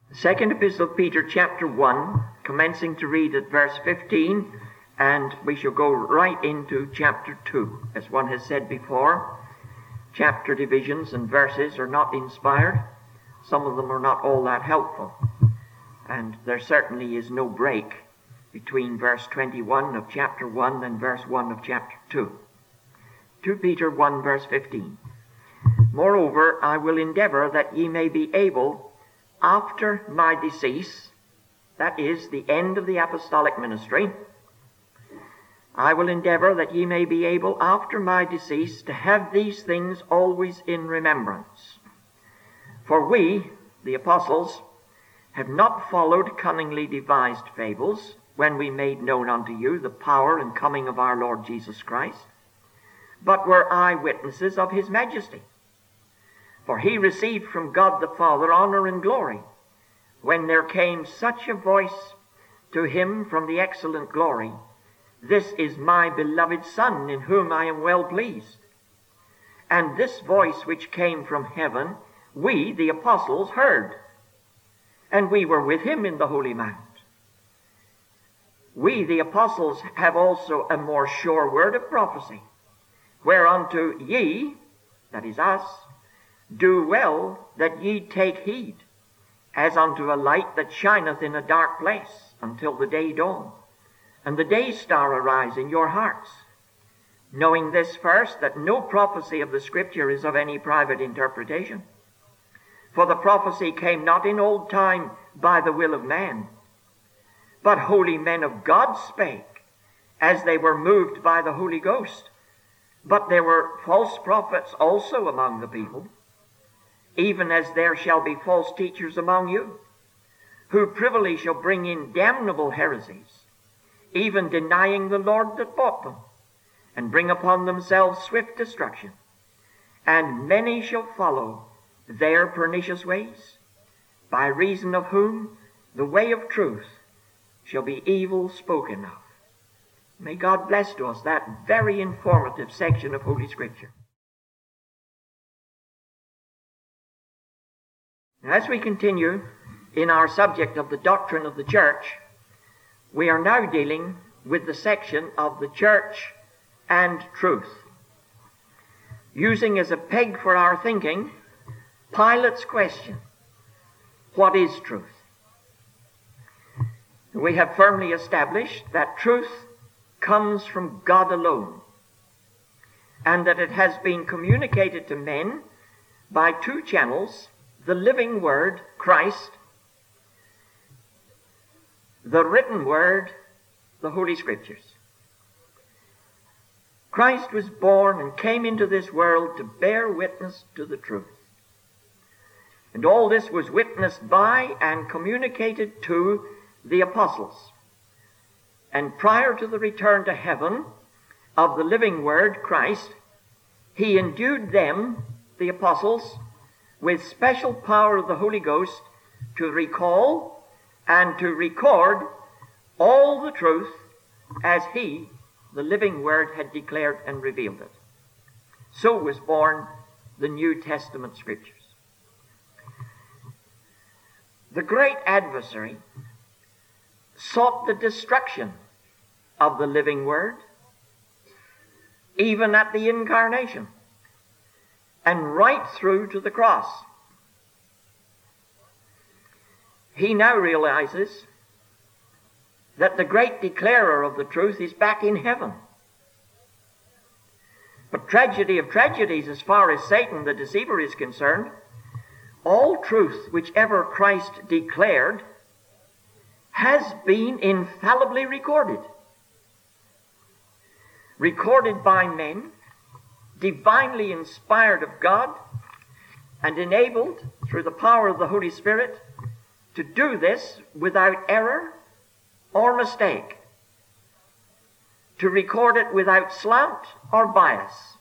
Second Epistle of Peter, chapter 1, commencing to read at verse 15, and we shall go right into chapter 2. As one has said before, chapter divisions and verses are not inspired. Some of them are not all that helpful. And there certainly is no break between verse 21 of chapter 1 and verse 1 of chapter 2. 2 Peter 1, verse 15. Moreover, I will endeavor that ye may be able, after my decease, that is, the end of the apostolic ministry, I will endeavor that ye may be able, after my decease, to have these things always in remembrance. For we, the apostles, have not followed cunningly devised fables, when we made known unto you the power and coming of our Lord Jesus Christ, but were eyewitnesses of his majesty. For he received from God the Father honor and glory, when there came such a voice to him from the excellent glory, This is my beloved Son, in whom I am well pleased. And this voice which came from heaven, we, the apostles, heard, and we were with him in the Holy Mount. We, the apostles, have also a more sure word of prophecy, whereunto ye, that is us, do well that ye take heed, as unto a light that shineth in a dark place, until the day dawn, and the day star arise in your hearts. Knowing this first, that no prophecy of the Scripture is of any private interpretation. For the prophecy came not in old time by the will of man, but holy men of God spake, as they were moved by the Holy Ghost. But there were false prophets also among the people, even as there shall be false teachers among you, who privily shall bring in damnable heresies, even denying the Lord that bought them, and bring upon themselves swift destruction. And many shall follow their pernicious ways, by reason of whom the way of truth shall be evil spoken of. May God bless to us that very informative section of Holy Scripture. Now, as we continue in our subject of the doctrine of the church, we are now dealing with the section of the church and truth, using as a peg for our thinking Pilate's question, what is truth? We have firmly established that truth comes from God alone, and that it has been communicated to men by two channels: the living Word, Christ; the written Word, the Holy Scriptures. Christ was born and came into this world to bear witness to the truth. And all this was witnessed by and communicated to the apostles. And prior to the return to heaven of the living Word, Christ, he endued them, the apostles, with special power of the Holy Ghost to recall and to record all the truth as he, the living Word, had declared and revealed it. So was born the New Testament Scriptures. The great adversary sought the destruction of the living Word, even at the incarnation, and right through to the cross. He now realizes that the great declarer of the truth is back in heaven. But tragedy of tragedies, as far as Satan the deceiver is concerned, all truth which ever Christ declared has been infallibly recorded. Recorded by men, divinely inspired of God, and enabled through the power of the Holy Spirit to do this without error or mistake, to record it without slant or bias.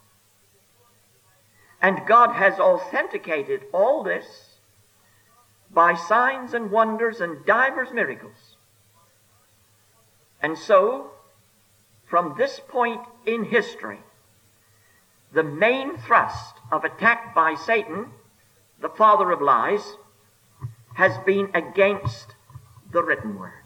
And God has authenticated all this by signs and wonders and divers miracles. And so, from this point in history, the main thrust of attack by Satan, the father of lies, has been against the written word.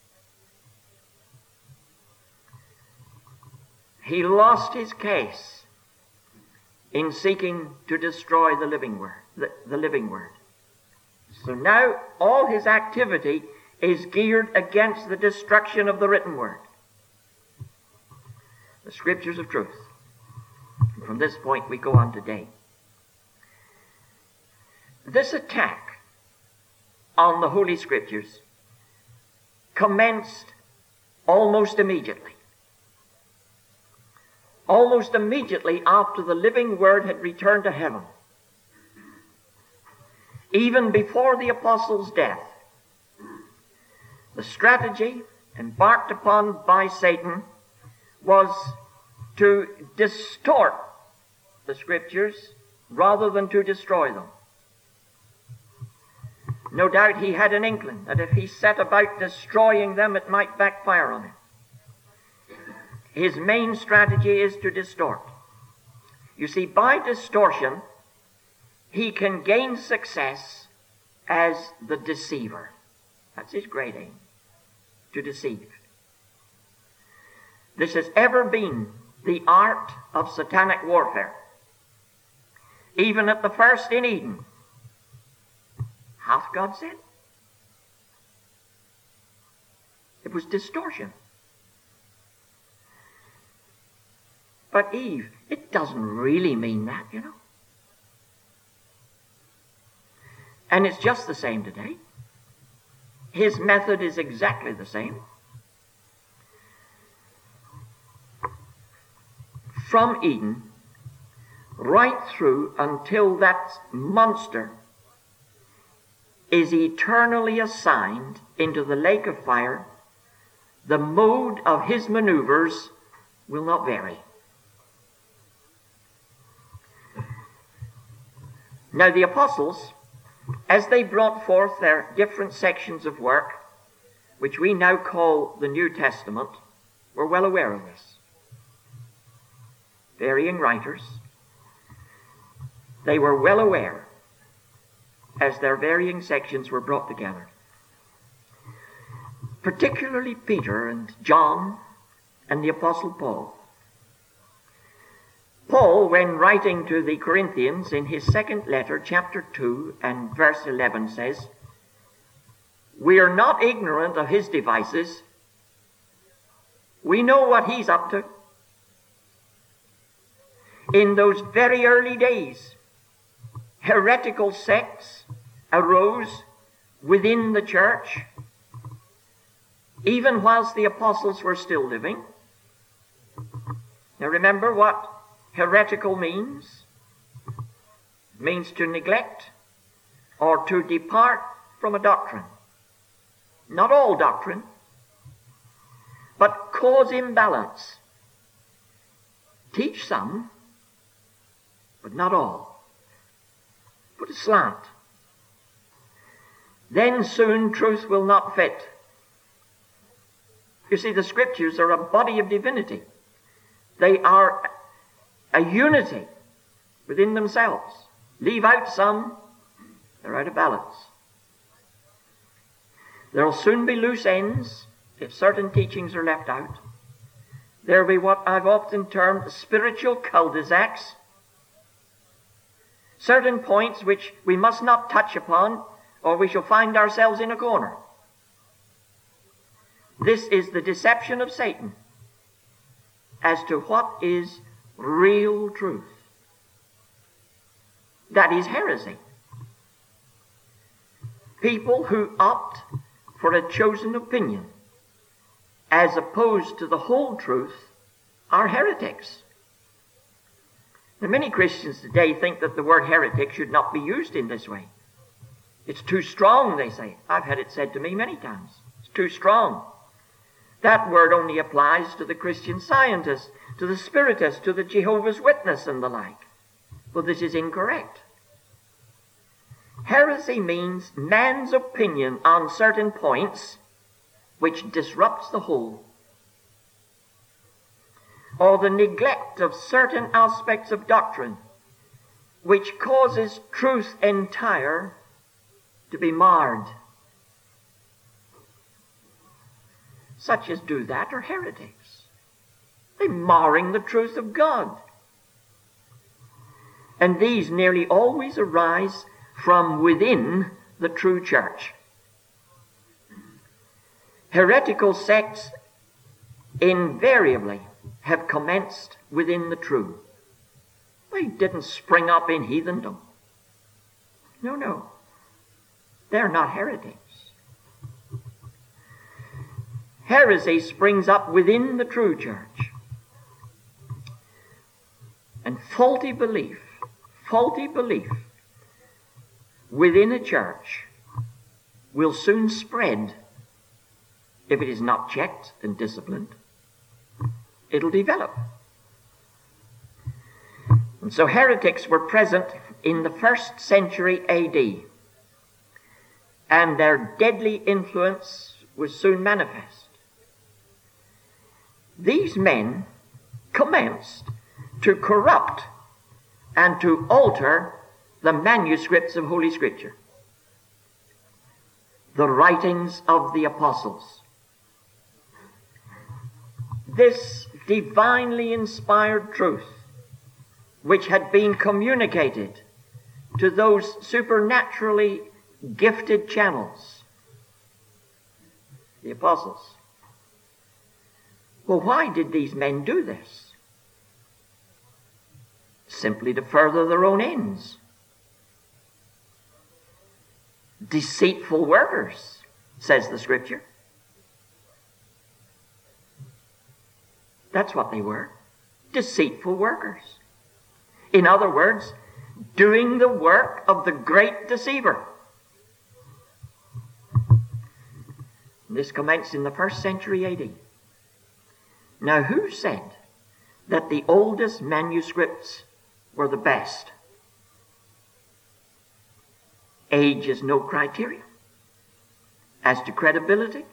He lost his case in seeking to destroy the living word. The living word. So now all his activity is geared against the destruction of the written word. The Scriptures of truth. And from this point we go on today. This attack on the Holy Scriptures commenced almost immediately. Almost immediately after the living word had returned to heaven. Even before the apostles' death, the strategy embarked upon by Satan was to distort the Scriptures rather than to destroy them. No doubt he had an inkling that if he set about destroying them, it might backfire on him. His main strategy is to distort. You see, by distortion, he can gain success as the deceiver. That's his great aim, to deceive. This has ever been the art of satanic warfare. Even at the first in Eden, hath God said? It was distortion. But Eve, it doesn't really mean that, you know. And it's just the same today. His method is exactly the same. From Eden, right through until that monster is eternally assigned into the lake of fire, the mode of his maneuvers will not vary. Now the apostles, as they brought forth their different sections of work, which we now call the New Testament, were well aware of this. Varying writers, they were well aware as their varying sections were brought together. Particularly Peter and John and the Apostle Paul. Paul, when writing to the Corinthians in his second letter, chapter 2 and verse 11 says, "We are not ignorant of his devices. We know what he's up to." In those very early days, heretical sects arose within the church, even whilst the apostles were still living. Now remember what heretical means. It means to neglect or to depart from a doctrine. Not all doctrine, but cause imbalance. Teach some, but not all. Put a slant. Then soon truth will not fit. You see, the Scriptures are a body of divinity. They are a unity within themselves. Leave out some, they're out of balance. There'll soon be loose ends if certain teachings are left out. There'll be what I've often termed spiritual cul-de-sacs. Certain points which we must not touch upon, or we shall find ourselves in a corner. This is the deception of Satan as to what is real truth. That is heresy. People who opt for a chosen opinion as opposed to the whole truth are heretics. Now, many Christians today think that the word heretic should not be used in this way. It's too strong, they say. I've had it said to me many times. It's too strong. That word only applies to the Christian Scientists, to the Spiritists, to the Jehovah's Witness and the like. Well, this is incorrect. Heresy means man's opinion on certain points which disrupts the whole, or the neglect of certain aspects of doctrine which causes truth entire to be marred. Such as do that are heretics. They're marring the truth of God. And these nearly always arise from within the true church. Heretical sects invariably have commenced within the true. They didn't spring up in heathendom. No. They're not heretics. Heresy springs up within the true church. And faulty belief within a church will soon spread if it is not checked and disciplined. It'll develop. And so heretics were present in the 1st century A.D., and their deadly influence was soon manifest. These men commenced to corrupt and to alter the manuscripts of Holy Scripture, the writings of the apostles. This divinely inspired truth, which had been communicated to those supernaturally gifted channels, the apostles. Well, why did these men do this? Simply to further their own ends. Deceitful workers, says the Scripture. That's what they were. Deceitful workers. In other words, doing the work of the great deceiver. This commenced in the 1st century A.D. Now, who said that the oldest manuscripts were the best? Age is no criterion. As to credibility,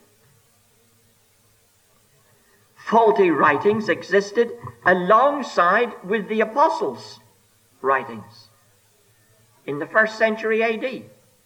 faulty writings existed alongside with the apostles' writings in the 1st century A.D.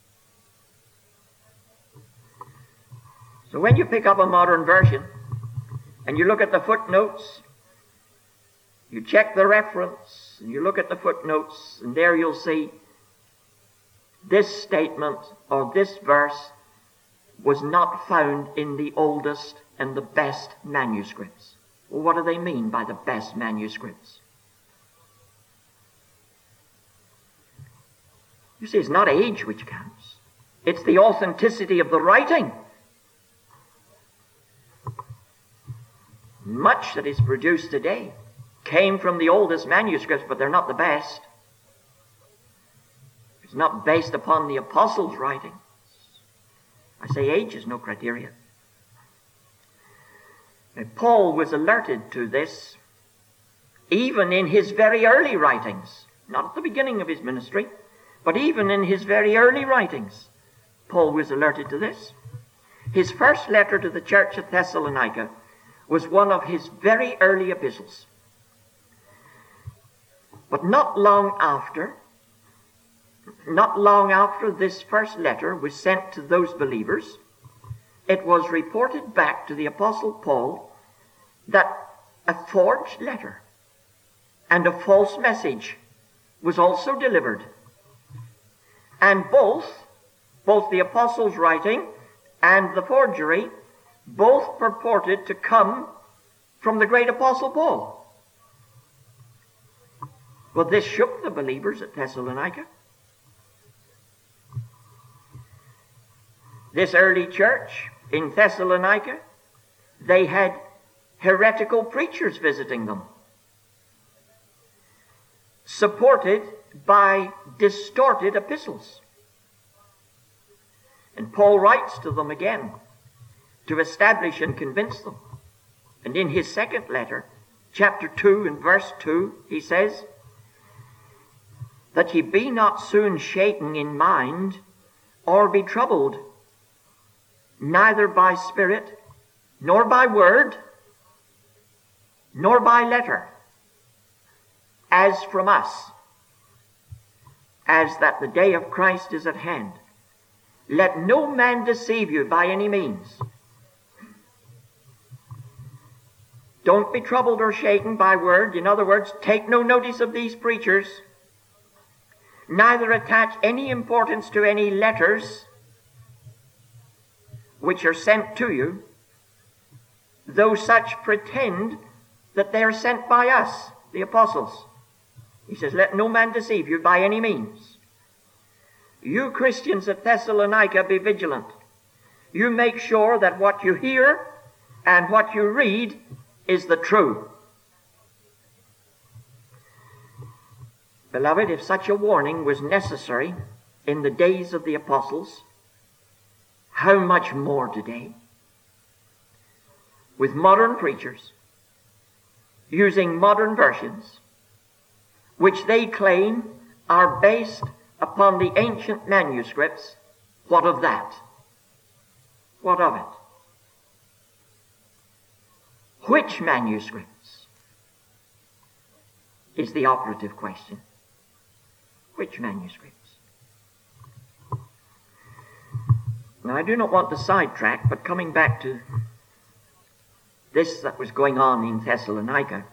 So when you pick up a modern version and you look at the footnotes, you check the reference, and you look at the footnotes, and there you'll see this statement or this verse was not found in the oldest and the best manuscripts. Well, what do they mean by the best manuscripts? You see, it's not age which counts. It's the authenticity of the writing. Much that is produced today came from the oldest manuscripts, but they're not the best. It's not based upon the apostles' writings. I say age is no criterion. Paul was alerted to this even in his very early writings, not at the beginning of his ministry, but even in his very early writings. Paul was alerted to this. His first letter to the church at Thessalonica was one of his very early epistles. But not long after this first letter was sent to those believers, it was reported back to the Apostle Paul that a forged letter and a false message was also delivered. And both the apostles' writing and the forgery both purported to come from the great Apostle Paul. Well, this shook the believers at Thessalonica. This early church in Thessalonica, they had heretical preachers visiting them, supported by distorted epistles. And Paul writes to them again to establish and convince them. And in his second letter, chapter 2 and verse 2, he says, that ye be not soon shaken in mind, or be troubled, neither by spirit, nor by word, nor by letter, as from us, as that the day of Christ is at hand. Let no man deceive you by any means. Don't be troubled or shaken by word. In other words, take no notice of these preachers. Neither attach any importance to any letters which are sent to you, though such pretend that they are sent by us, the apostles. He says, let no man deceive you by any means. You Christians at Thessalonica, be vigilant. You make sure that what you hear and what you read is the truth. Beloved, if such a warning was necessary in the days of the apostles, how much more today? With modern preachers using modern versions, which they claim are based upon the ancient manuscripts, what of that? What of it? Which manuscripts is the operative question. Which manuscripts? Now, I do not want to sidetrack, but coming back to this that was going on in Thessalonica,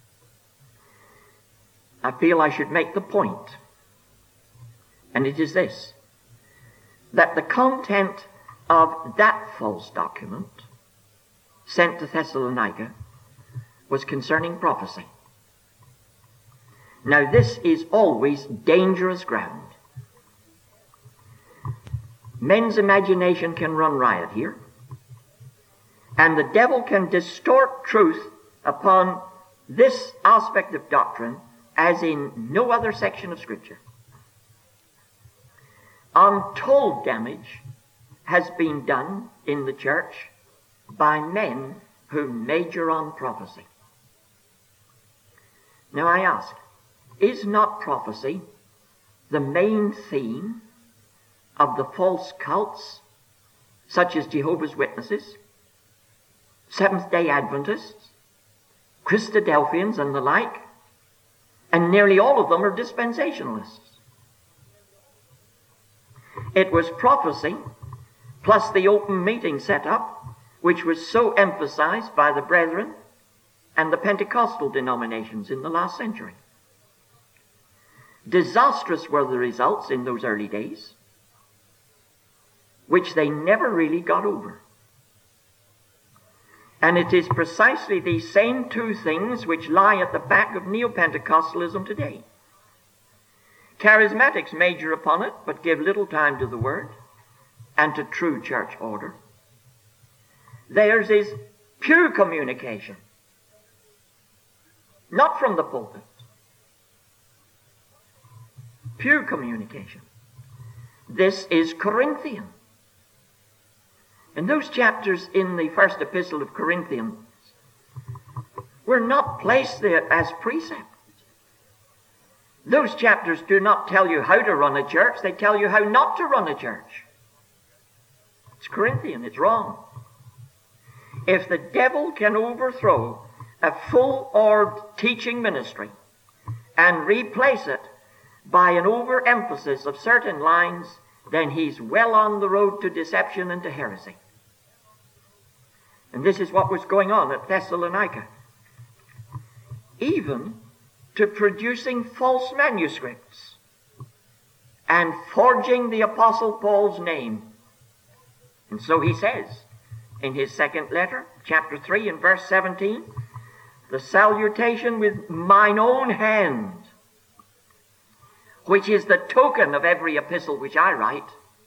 I feel I should make the point, and it is this, that the content of that false document sent to Thessalonica was concerning prophecy. Now, this is always dangerous ground. Men's imagination can run riot here, and the devil can distort truth upon this aspect of doctrine as in no other section of Scripture. Untold damage has been done in the church by men who major on prophecy. Now I ask, is not prophecy the main theme of the false cults, such as Jehovah's Witnesses, Seventh-day Adventists, Christadelphians, and the like? And nearly all of them are dispensationalists. It was prophecy, plus the open meeting set up, which was so emphasized by the Brethren and the Pentecostal denominations in the last century. Disastrous were the results in those early days, which they never really got over. And it is precisely these same two things which lie at the back of Neo-Pentecostalism today. Charismatics major upon it, but give little time to the Word and to true church order. Theirs is pew communication, not from the pulpit. Pew communication. This is Corinthian. And those chapters in the first epistle of Corinthians were not placed there as precept. Those chapters do not tell you how to run a church, they tell you how not to run a church. It's Corinthian, it's wrong. If the devil can overthrow a full-orbed teaching ministry and replace it by an overemphasis of certain lines, then he's well on the road to deception and to heresy. And this is what was going on at Thessalonica. Even to producing false manuscripts and forging the Apostle Paul's name. And so he says in his second letter, chapter 3 and verse 17, the salutation with mine own hand, which is the token of every epistle which I write.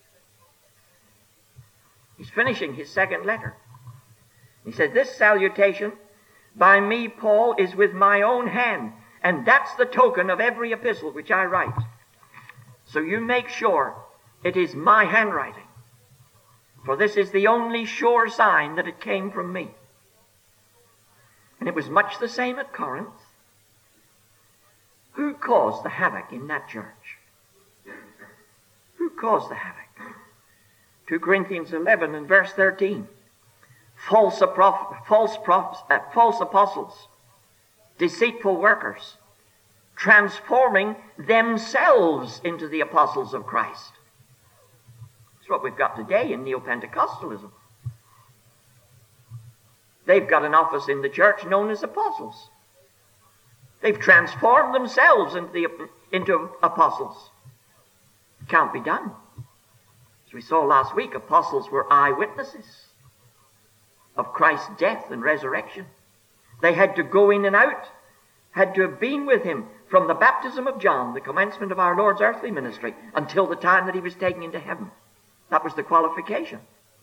He's finishing his second letter. He says, this salutation by me, Paul, is with my own hand, and that's the token of every epistle which I write. So you make sure it is my handwriting, for this is the only sure sign that it came from me. And it was much the same at Corinth. Who caused the havoc in that church? Who caused the havoc? 2 Corinthians 11 and verse 13. False apostles, deceitful workers, transforming themselves into the apostles of Christ. It's what we've got today in Neo-Pentecostalism. They've got an office in the church known as apostles. They've transformed themselves into apostles. It can't be done. As we saw last week, apostles were eyewitnesses of Christ's death and resurrection. They had to go in and out, had to have been with him from the baptism of John, the commencement of our Lord's earthly ministry, until the time that he was taken into heaven. That was the qualification.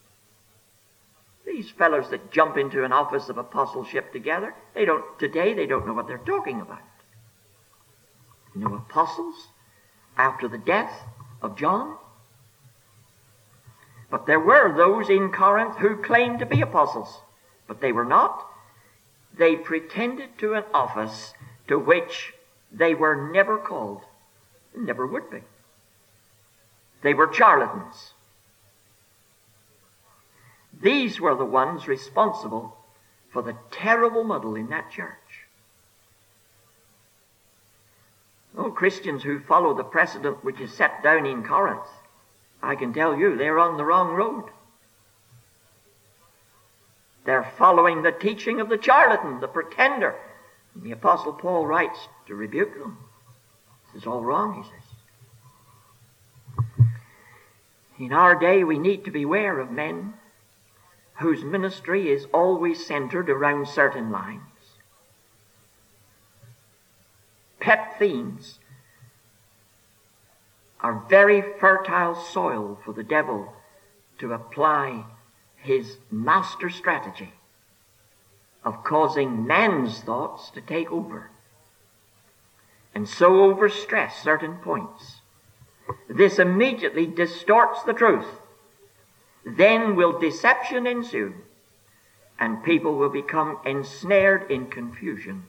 These fellows that jump into an office of apostleship together, today they don't know what they're talking about. You know, apostles after the death of John. But there were those in Corinth who claimed to be apostles, but they were not. They pretended to an office to which they were never called, and never would be. They were charlatans. These were the ones responsible for the terrible muddle in that church. Oh, Christians who follow the precedent which is set down in Corinth, I can tell you they're on the wrong road. They're following the teaching of the charlatan, the pretender. And the Apostle Paul writes to rebuke them. This is all wrong, he says. In our day, we need to beware of men whose ministry is always centered around certain lines. Pet themes are very fertile soil for the devil to apply his master strategy of causing man's thoughts to take over and so overstress certain points. This immediately distorts the truth. Then will deception ensue, and people will become ensnared in confusion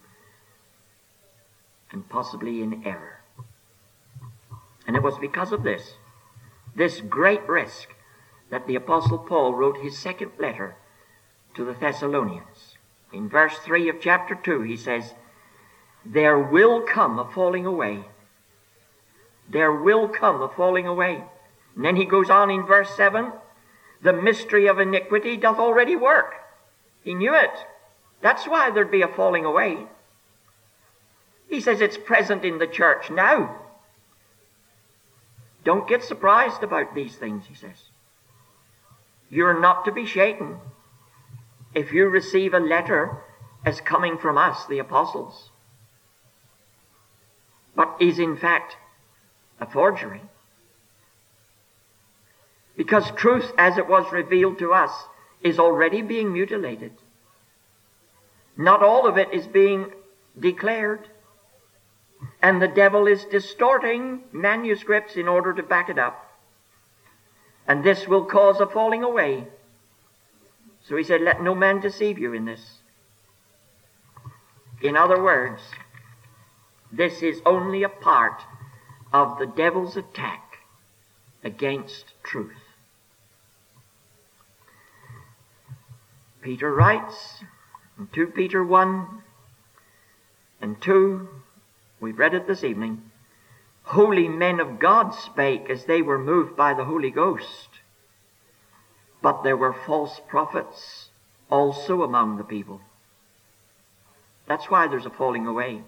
and possibly in error. And it was because of this great risk, that the Apostle Paul wrote his second letter to the Thessalonians. In verse 3 of chapter 2, he says, there will come a falling away. There will come a falling away. And then he goes on in verse 7, the mystery of iniquity doth already work. He knew it. That's why there'd be a falling away. He says it's present in the church now. Don't get surprised about these things, he says. You're not to be shaken if you receive a letter as coming from us, the apostles, but is in fact a forgery. Because truth as it was revealed to us is already being mutilated. Not all of it is being declared. And the devil is distorting manuscripts in order to back it up. And this will cause a falling away. So he said, let no man deceive you in this. In other words, this is only a part of the devil's attack against truth. Peter writes in 2 Peter 1 and 2, we've read it this evening, holy men of God spake as they were moved by the Holy Ghost, but there were false prophets also among the people. That's why there's a falling away.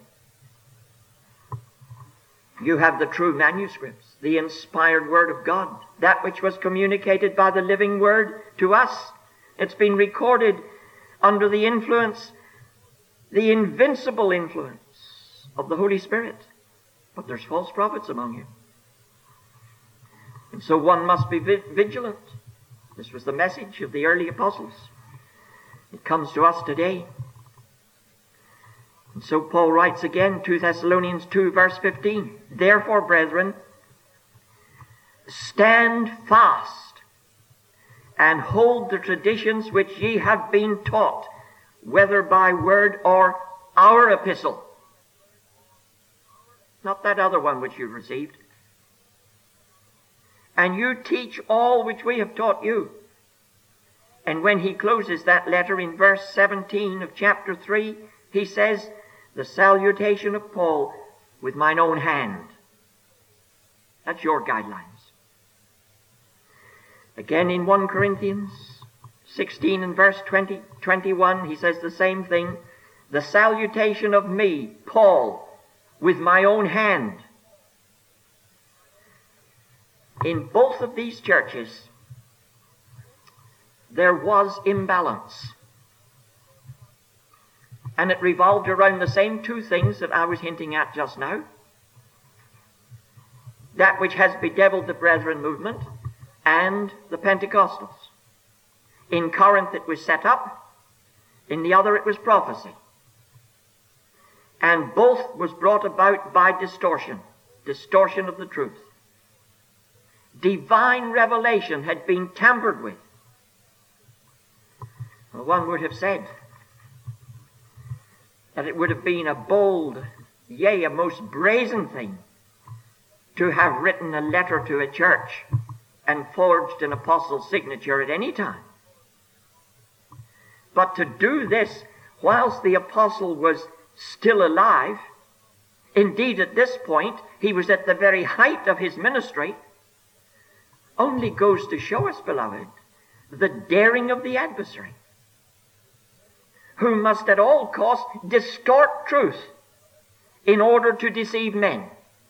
You have the true manuscripts, the inspired Word of God, that which was communicated by the living Word to us. It's been recorded under the influence, the invincible influence of the Holy Spirit. But there's false prophets among you. And so one must be vigilant. This was the message of the early apostles. It comes to us today. And so Paul writes again, 2 Thessalonians 2 verse 15, therefore, brethren, stand fast and hold the traditions which ye have been taught, whether by word or our epistle. Not that other one which you've received. And you teach all which we have taught you. And when he closes that letter in verse 17 of chapter 3, he says, the salutation of Paul with mine own hand. That's your guidelines. Again in 1 Corinthians 16 and verse 21, he says the same thing. The salutation of me, Paul, with my own hand. In both of these churches, there was imbalance. And it revolved around the same two things that I was hinting at just now. That which has bedeviled the Brethren movement and the Pentecostals. In Corinth it was set up, in the other it was prophecy. And both was brought about by distortion of the truth. Divine revelation had been tampered with. Well, one would have said that it would have been a bold, yea, a most brazen thing to have written a letter to a church and forged an apostle's signature at any time. But to do this whilst the apostle was still alive, indeed at this point he was at the very height of his ministry, only goes to show us, beloved, the daring of the adversary, who must at all costs distort truth in order to deceive men.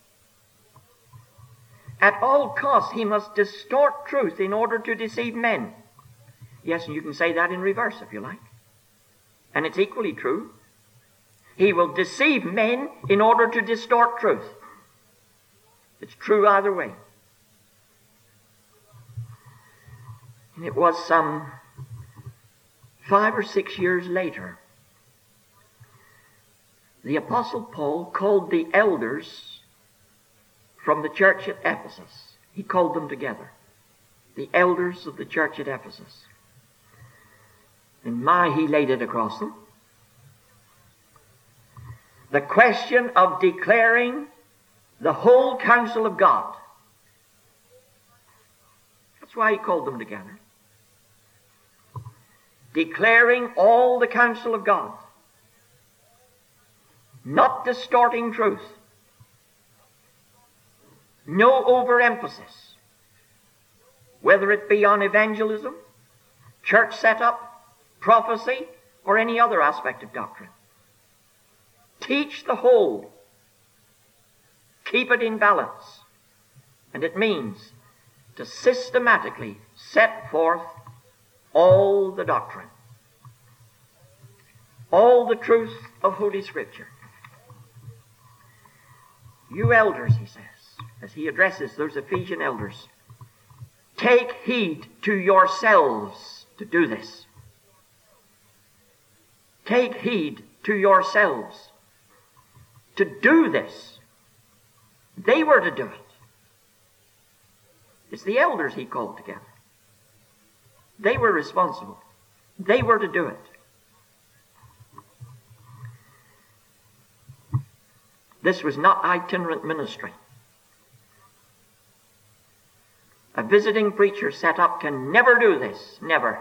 At all costs he must distort truth in order to deceive men. Yes, and you can say that in reverse if you like. And it's equally true. He will deceive men in order to distort truth. It's true either way. And it was some 5 or 6 years later, the Apostle Paul called the elders from the church at Ephesus. He called them together. The elders of the church at Ephesus. And he laid it across them. The question of declaring the whole counsel of God. That's why he called them together. Declaring all the counsel of God. Not distorting truth. No overemphasis. Whether it be on evangelism, church setup, prophecy, or any other aspect of doctrine. Teach the whole. Keep it in balance. And it means to systematically set forth all the doctrine. All the truth of Holy Scripture. You elders, he says, as he addresses those Ephesian elders, take heed to yourselves to do this. Take heed to yourselves to do this. They were to do it. It's the elders he called together. They were responsible. They were to do it. This was not itinerant ministry. A visiting preacher set up can never do this. Never.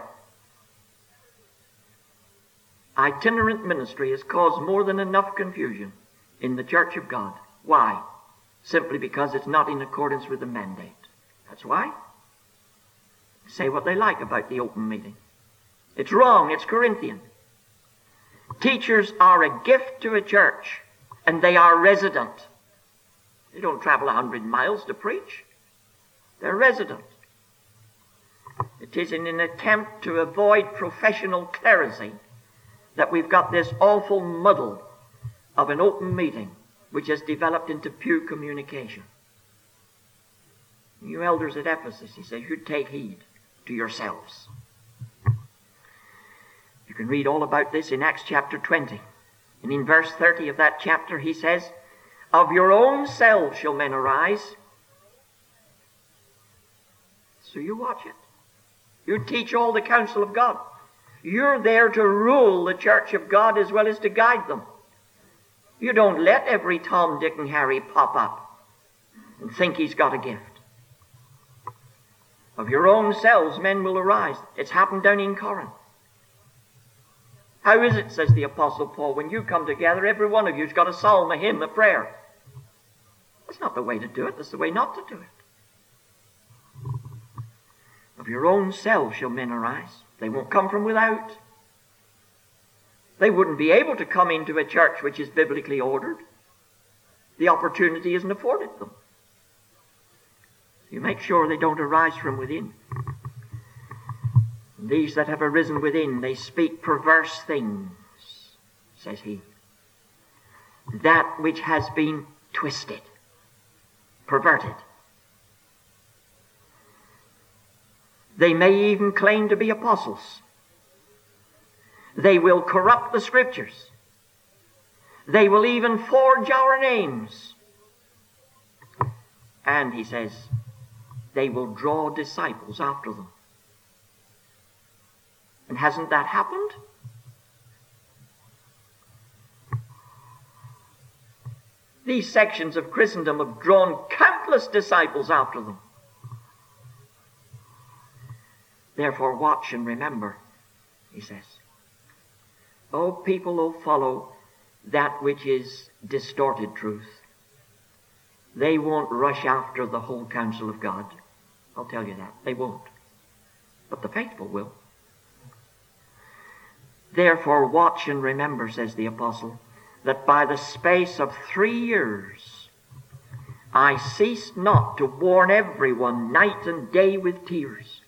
Itinerant ministry has caused more than enough confusion in the church of God. Why? Simply because it's not in accordance with the mandate. That's why. Say what they like about the open meeting. It's wrong. It's Corinthian. Teachers are a gift to a church, and they are resident. They don't travel 100 miles to preach. They're resident. It is in an attempt to avoid professional clerisy that we've got this awful muddle of an open meeting which has developed into pew communication. You elders at Ephesus, he says, you take heed to yourselves. You can read all about this in Acts chapter 20. And in verse 30 of that chapter he says, of your own selves shall men arise. So you watch it. You teach all the counsel of God. You're there to rule the church of God as well as to guide them. You don't let every Tom, Dick, and Harry pop up and think he's got a gift. Of your own selves men will arise. It's happened down in Corinth. How is it, says the Apostle Paul, when you come together, every one of you's got a psalm, a hymn, a prayer? That's not the way to do it. That's the way not to do it. Of your own selves shall men arise. They won't come from without. They wouldn't be able to come into a church which is biblically ordered. The opportunity isn't afforded them. You make sure they don't arise from within. These that have arisen within, they speak perverse things, says he. That which has been twisted, perverted. They may even claim to be apostles. They will corrupt the Scriptures. They will even forge our names. And he says, they will draw disciples after them. And hasn't that happened? These sections of Christendom have drawn countless disciples after them. Therefore watch and remember, he says. Oh, people will follow that which is distorted truth. They won't rush after the whole counsel of God. I'll tell you that. They won't. But the faithful will. Therefore watch and remember, says the apostle, that by the space of 3 years I ceased not to warn everyone night and day with tears.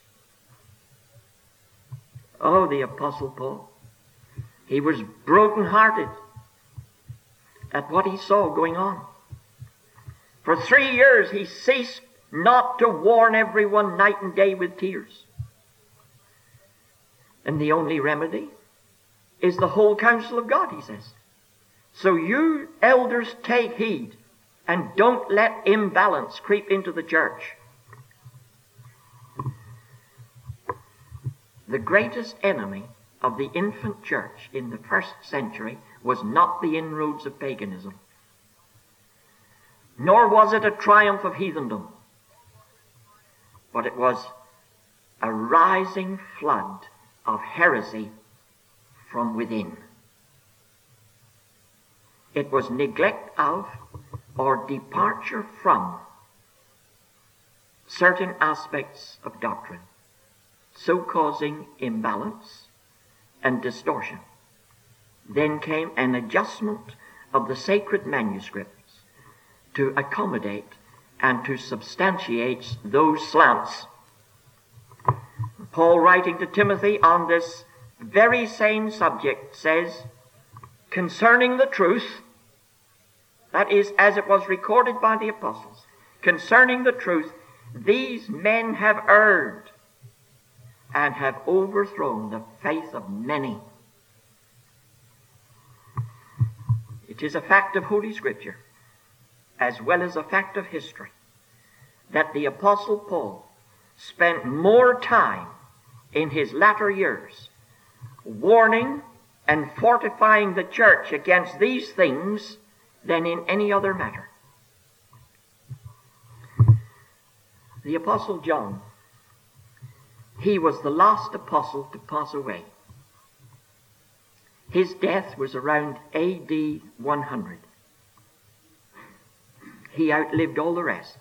Oh, the apostle Paul. He was broken-hearted at what he saw going on. For 3 years he ceased not to warn everyone night and day with tears. And the only remedy is the whole counsel of God, he says. So you elders take heed and don't let imbalance creep into the church. The greatest enemy of the infant church in the first century was not the inroads of paganism, nor was it a triumph of heathendom, but it was a rising flood of heresy from within. It was neglect of or departure from certain aspects of doctrine, so causing imbalance and distortion. Then came an adjustment of the sacred manuscripts to accommodate and to substantiate those slants. Paul, writing to Timothy on this very same subject, says, concerning the truth, that is, as it was recorded by the apostles, concerning the truth, these men have erred and have overthrown the faith of many. It is a fact of Holy Scripture, as well as a fact of history, that the Apostle Paul spent more time in his latter years warning and fortifying the church against these things than in any other matter. The Apostle John, he was the last apostle to pass away. His death was around A.D. 100. He outlived all the rest.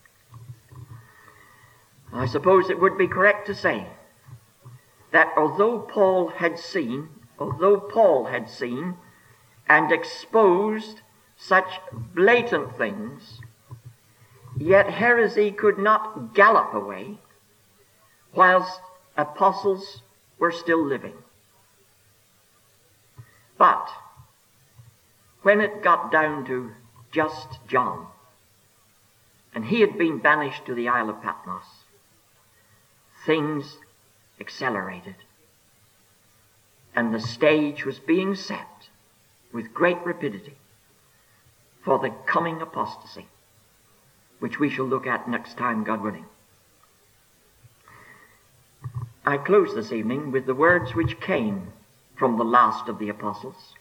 I suppose it would be correct to say that although Paul had seen and exposed such blatant things, yet heresy could not gallop away whilst apostles were still living. But when it got down to just John, and he had been banished to the Isle of Patmos, things accelerated, and the stage was being set with great rapidity for the coming apostasy, which we shall look at next time, God willing. I close this evening with the words which came from the last of the apostles,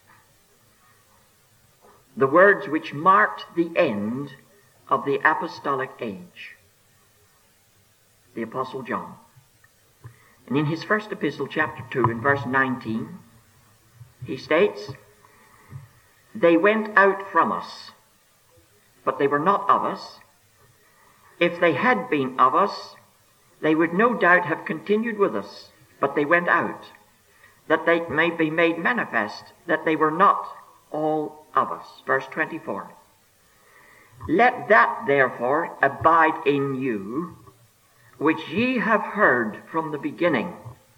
the words which marked the end of the apostolic age, the Apostle John. And in his first epistle, chapter 2, in verse 19, he states, they went out from us, but they were not of us. If they had been of us, they would no doubt have continued with us, but they went out, that they may be made manifest that they were not all of us. Verse 24. Let that therefore abide in you, which ye have heard from the beginning.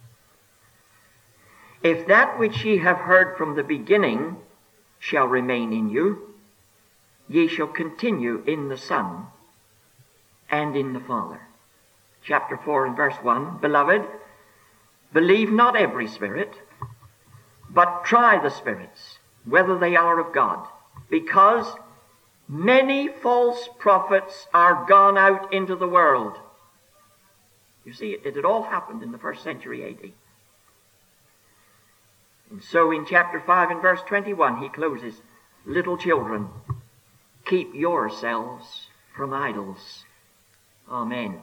If that which ye have heard from the beginning shall remain in you, ye shall continue in the Son and in the Father. Chapter 4 and verse 1. Beloved, believe not every spirit, but try the spirits, whether they are of God, because many false prophets are gone out into the world. You see, it had all happened in the 1st century AD. And so in chapter 5 and verse 21 he closes, little children, keep yourselves from idols. Amen.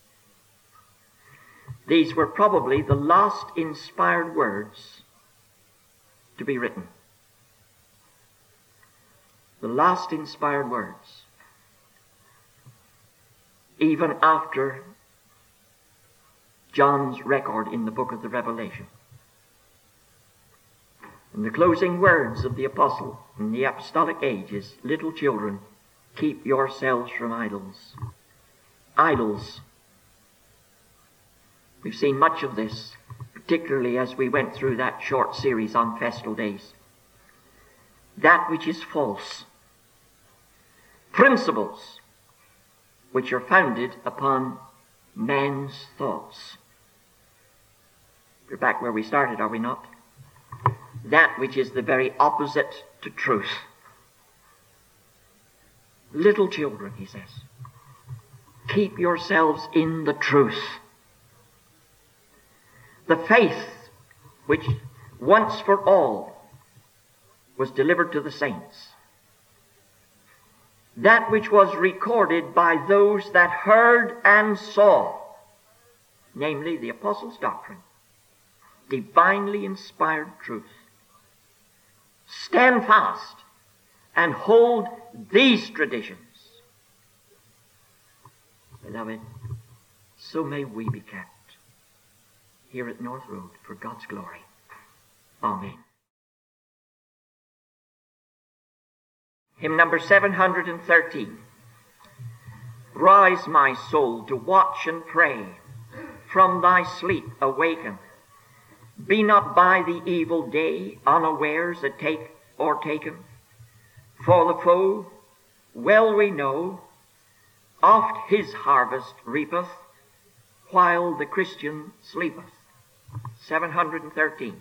These were probably the last inspired words to be written. The last inspired words. Even after John's record in the book of the Revelation. And the closing words of the apostle in the apostolic age is, little children, keep yourselves from idols. Idols. We've seen much of this, particularly as we went through that short series on festal days. That which is false. Principles which are founded upon man's thoughts. We're back where we started, are we not? That which is the very opposite to truth. Little children, he says, keep yourselves in the truth. The faith which once for all was delivered to the saints. That which was recorded by those that heard and saw, namely the apostles' doctrine, divinely inspired truth. Stand fast and hold these traditions. Beloved, so may we be kept here at North Road for God's glory. Amen. Hymn number 713. Rise, my soul, to watch and pray. From thy sleep awaken. Be not by the evil day unawares taken. For the foe, well we know, oft his harvest reapeth, while the Christian sleepeth. 713.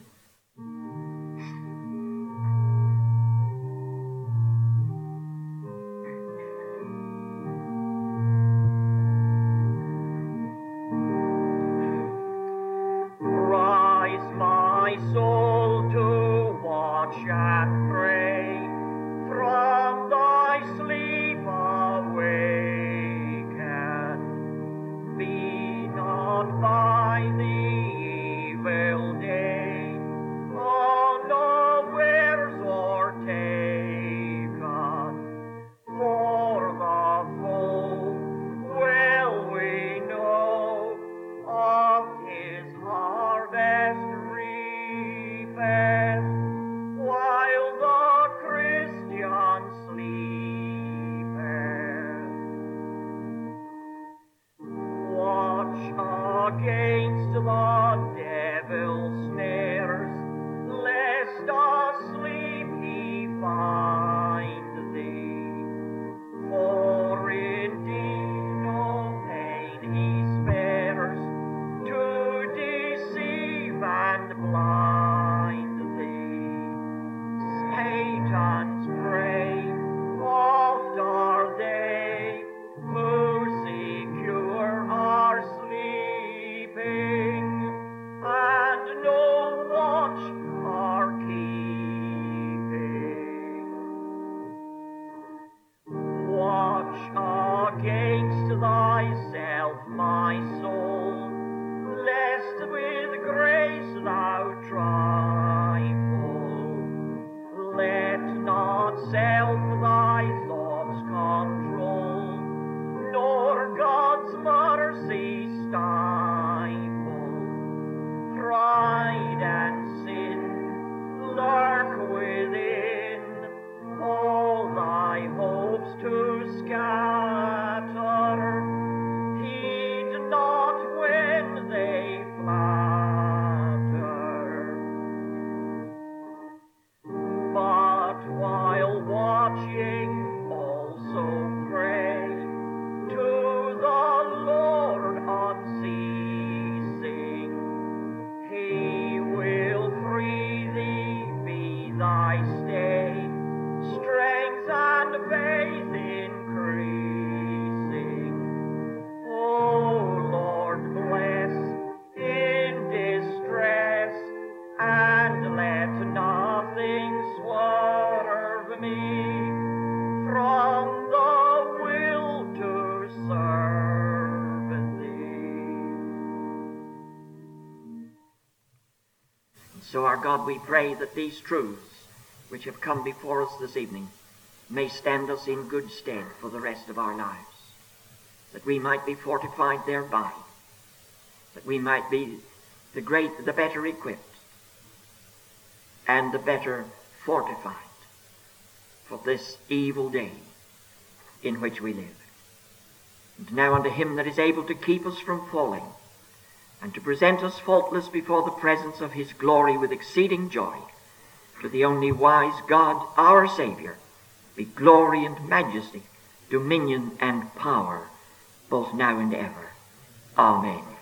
So, our God, we pray that these truths which have come before us this evening may stand us in good stead for the rest of our lives, that we might be fortified thereby, that we might be the better equipped and the better fortified for this evil day in which we live. And now unto him that is able to keep us from falling, and to present us faultless before the presence of his glory with exceeding joy, to the only wise God, our Saviour, be glory and majesty, dominion and power, both now and ever. Amen.